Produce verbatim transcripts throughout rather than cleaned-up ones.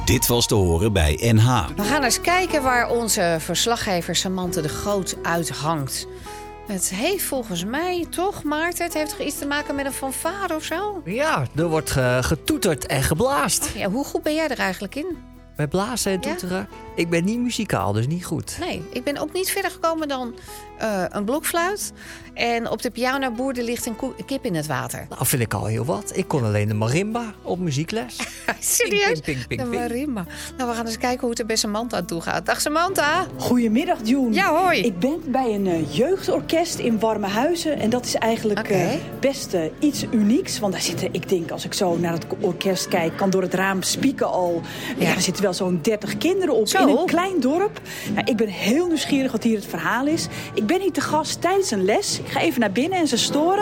Dit was te horen bij N H. We gaan eens kijken waar onze verslaggever Samantha de Groot uit hangt. Het heeft volgens mij toch, Maarten, het heeft toch iets te maken met een fanfare of zo? Ja, er wordt ge- getoeterd en geblaast. Ja, hoe goed ben jij er eigenlijk in? Bij blazen en toeteren? Ja? Ik ben niet muzikaal, dus niet goed. Nee, ik ben ook niet verder gekomen dan uh, een blokfluit. En op de piano boerde ligt een ko- kip in het water. Nou, vind ik al heel wat. Ik kon alleen de marimba op muziekles. Serieus? Ping, ping, ping, ping, de marimba. Nou, we gaan eens kijken hoe het er bij Samantha aan toe gaat. Dag Samantha. Goedemiddag, June. Ja, hoi. Ik ben bij een uh, jeugdorkest in Warmehuizen. En dat is eigenlijk okay. uh, best uh, iets unieks. Want daar zitten, ik denk, als ik zo naar het orkest kijk, kan door het raam spieken al. Ja, ja er zitten wel zo'n dertig kinderen op zo. In een klein dorp. Nou, ik ben heel nieuwsgierig wat hier het verhaal is. Ik ben hier te gast tijdens een les. Ik ga even naar binnen en ze storen.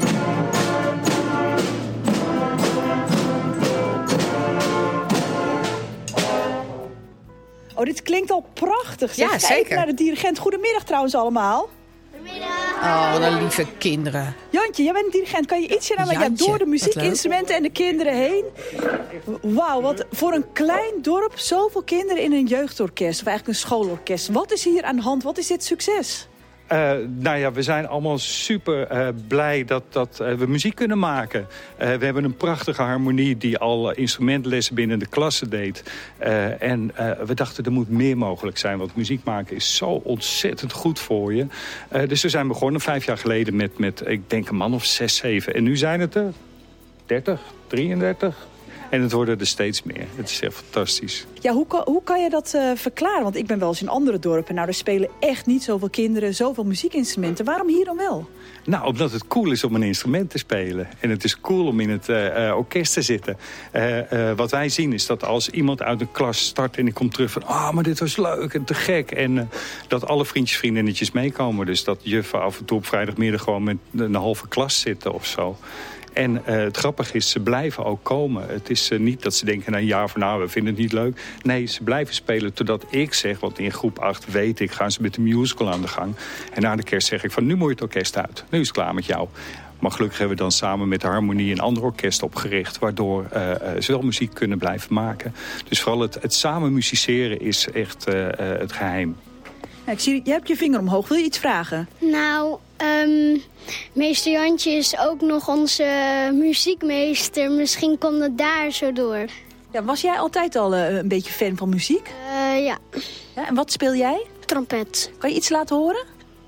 Oh, dit klinkt al prachtig. Zeg. Ja, Ga zeker. even naar de dirigent. Goedemiddag trouwens allemaal. Goedemiddag. Oh, wat een lieve kinderen. Jantje, jij bent een dirigent. Kan je ietsje naar mij? Ja, door de muziekinstrumenten en de kinderen heen. Wauw, wat voor een klein dorp zoveel kinderen in een jeugdorkest. Of eigenlijk een schoolorkest. Wat is hier aan de hand? Wat is dit succes? Uh, nou ja, we zijn allemaal super uh, blij dat, dat uh, we muziek kunnen maken. Uh, we hebben een prachtige harmonie die al uh, instrumentlessen binnen de klasse deed. Uh, en uh, we dachten, er moet meer mogelijk zijn. Want muziek maken is zo ontzettend goed voor je. Uh, dus we zijn begonnen vijf jaar geleden met, met, ik denk, een man of zes, zeven. En nu zijn het er dertig, drieëndertig. En het worden er steeds meer. Het is echt fantastisch. Ja, hoe kan, hoe kan je dat uh, verklaren? Want ik ben wel eens in andere dorpen. Nou, er spelen echt niet zoveel kinderen, zoveel muziekinstrumenten. Waarom hier dan wel? Nou, omdat het cool is om een instrument te spelen. En het is cool om in het uh, uh, orkest te zitten. Uh, uh, wat wij zien is dat als iemand uit een klas start en ik kom terug van... ah, oh, maar dit was leuk en te gek. En uh, dat alle vriendjes, vriendinnetjes meekomen. Dus dat juffen af en toe op vrijdagmiddag gewoon met een halve klas zitten of zo. En uh, het grappige is, ze blijven ook komen. Het is uh, niet dat ze denken na een jaar van nou, we vinden het niet leuk. Nee, ze blijven spelen totdat ik zeg, want in groep acht weet ik, gaan ze met de musical aan de gang. En na de kerst zeg ik van, nu moet je het orkest uit. Nu is het klaar met jou. Maar gelukkig hebben we dan samen met de harmonie een ander orkest opgericht, waardoor uh, uh, ze wel muziek kunnen blijven maken. Dus vooral het, het samen musiceren is echt uh, uh, het geheim. Ja, ik zie, jij hebt je vinger omhoog. Wil je iets vragen? Nou, um, meester Jantje is ook nog onze muziekmeester. Misschien komt het daar zo door. Ja, was jij altijd al uh, een beetje fan van muziek? Uh, ja. ja. En wat speel jij? Trompet. Kan je iets laten horen?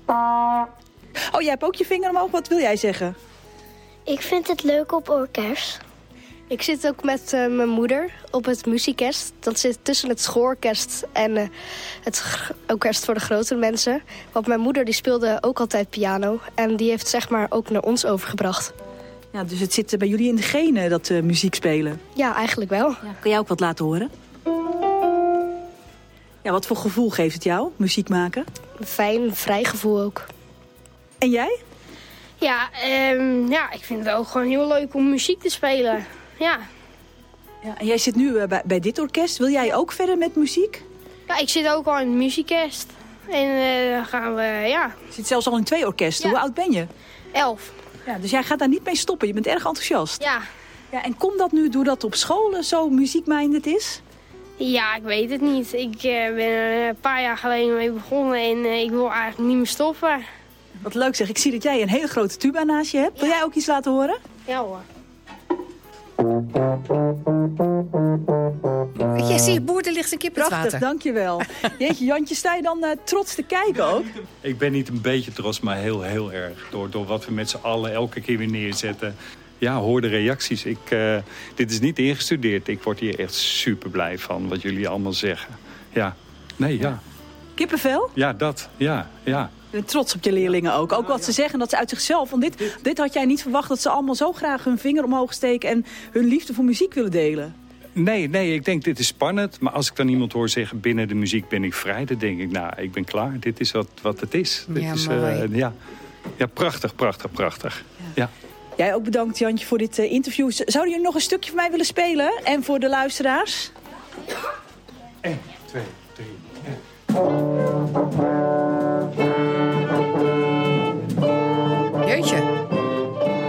Oh, jij hebt ook je vinger omhoog. Wat wil jij zeggen? Ik vind het leuk op orkest. Ik zit ook met uh, mijn moeder op het muziekest. Dat zit tussen het schoolorkest en uh, het orkest voor de grotere mensen. Want mijn moeder die speelde ook altijd piano. En die heeft zeg maar ook naar ons overgebracht. Ja, dus het zit bij jullie in de genen, dat uh, muziek spelen? Ja, eigenlijk wel. Ja. Kan jij ook wat laten horen? Ja, wat voor gevoel geeft het jou, muziek maken? Een fijn, vrij gevoel ook. En jij? Ja, um, ja, ik vind het ook gewoon heel leuk om muziek te spelen. Ja. Ja, en jij zit nu uh, bij, bij dit orkest. Wil jij ook verder met muziek? Ja, ik zit ook al in het muziekest. En uh, dan gaan we, ja. Je zit zelfs al in twee orkesten. Ja. Hoe oud ben je? Elf. Ja, dus jij gaat daar niet mee stoppen. Je bent erg enthousiast. Ja. Ja, en komt dat nu doordat op school zo muziekminded is? Ja, ik weet het niet. Ik uh, ben er een paar jaar geleden mee begonnen en uh, ik wil eigenlijk niet meer stoppen. Wat leuk zeg. Ik zie dat jij een hele grote tuba naast je hebt. Wil jij ook iets laten horen? Ja hoor. Ja, zie je, boer, er ligt een kip in het water. Prachtig, dankjewel. Jeetje, Jantje, sta je dan uh, trots te kijken ook? Ik ben niet een beetje trots, maar heel, heel erg. Door, door wat we met z'n allen elke keer weer neerzetten. Ja, hoor de reacties. Ik, uh, dit is niet ingestudeerd. Ik word hier echt super blij van, wat jullie allemaal zeggen. Ja, nee, ja. Kippenvel? Ja, dat, ja, ja. Ik ben trots op je leerlingen ook. Ook wat ze zeggen, dat ze uit zichzelf... Want dit, dit had jij niet verwacht, dat ze allemaal zo graag hun vinger omhoog steken... en hun liefde voor muziek willen delen. Nee, nee, ik denk dit is spannend. Maar als ik dan iemand hoor zeggen, binnen de muziek ben ik vrij... dan denk ik, nou, ik ben klaar. Dit is wat, wat het is. Dit ja, is mooi. Uh, ja. ja, prachtig, prachtig, prachtig. Ja. Ja. Jij ook bedankt, Jantje, voor dit uh, interview. Zouden jullie nog een stukje voor mij willen spelen? En voor de luisteraars? Eén, twee, drie, en... Jeetje.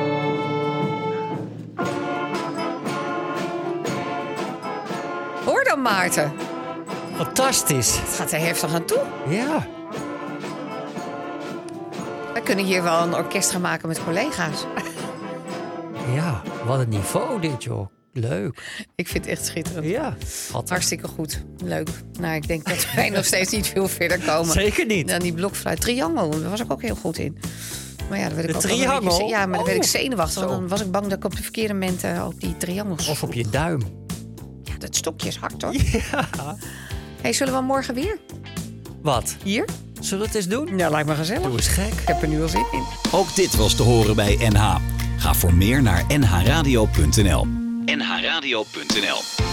Hoor dan, Maarten? Fantastisch. Het gaat er heftig aan toe. Ja. We kunnen hier wel een orkest gaan maken met collega's. Ja, wat een niveau dit, joh. Leuk. Ik vind het echt schitterend. Ja. Hartstikke goed. Leuk. Nou, ik denk dat wij nog steeds niet veel verder komen. Zeker niet. Dan die blokfluit. Triangel, daar was ik ook heel goed in. Maar ja, daar werd ik De ook wel een triangel? beetje- Ja, maar dan Oh. werd ik zenuwachtig. Zo. Want dan was ik bang dat ik op de verkeerde momenten op die triangels... Of op je duim. Ja, dat stokje is hard, hoor. Ja. Hey, zullen we morgen weer? Wat? Hier? Zullen we het eens doen? Ja, lijkt me gezellig. Doe eens gek. Ik heb er nu al zin in. Ook dit was te horen bij N H. Ga voor meer naar n h radio punt n l. n h radio punt n l